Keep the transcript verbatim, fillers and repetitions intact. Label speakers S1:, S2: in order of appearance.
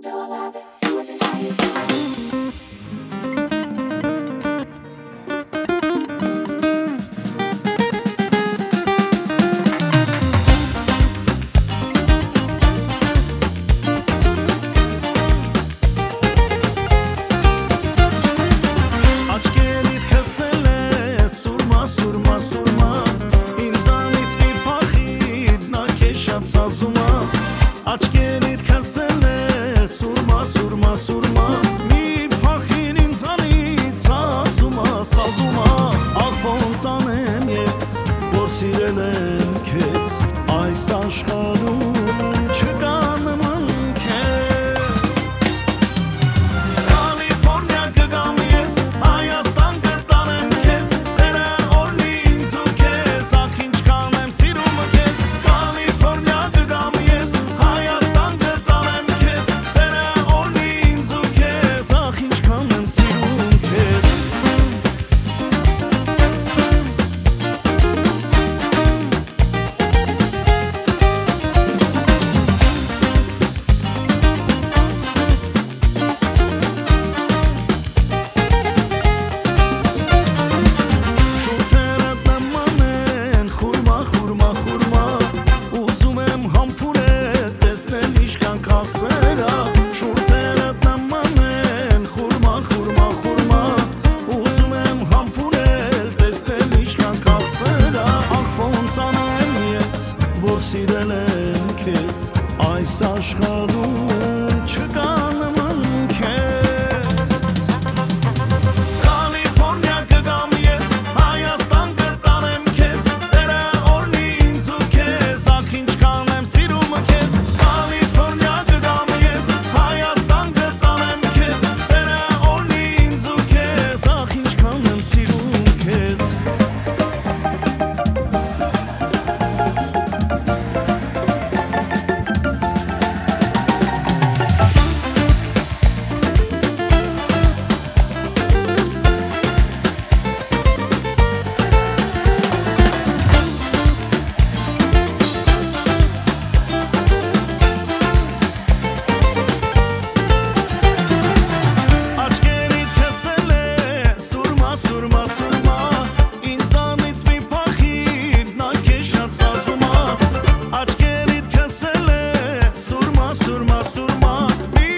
S1: Աչքերիդ քսել է սուրմա, սուրմա, սուրմա մի փախին ինձանից ասումա, սազումա աղ ոնց անեմ ես, որ սիրել եմ քեզ այս աշխարհում չկա նման քեզ Կալիֆորնիա կգամ ես, Հայաստան կտանեմ քեզ Տերը օրհնի ինձ ու քեզ, ախ ինչքան եմ սիրում քեզ Կալիֆորնիա կգամ ես Սիրել եմ քեզ այս աշխարհում չկա նման քեզ Կալիֆորնիա կգամ ես, Հայաստան կտանեմ քեզ Տերը օրհնի ինձ ու քեզ, ախ ինչքան եմ սիրում քեզ Կալիֆորնիա կգամ ես, Հայաստան կտանեմ քեզ Տերը օրհնի ինձ ու քեզ, ախ ինչքան եմ սիրում քեզ Սուրմա, սուրմա, մի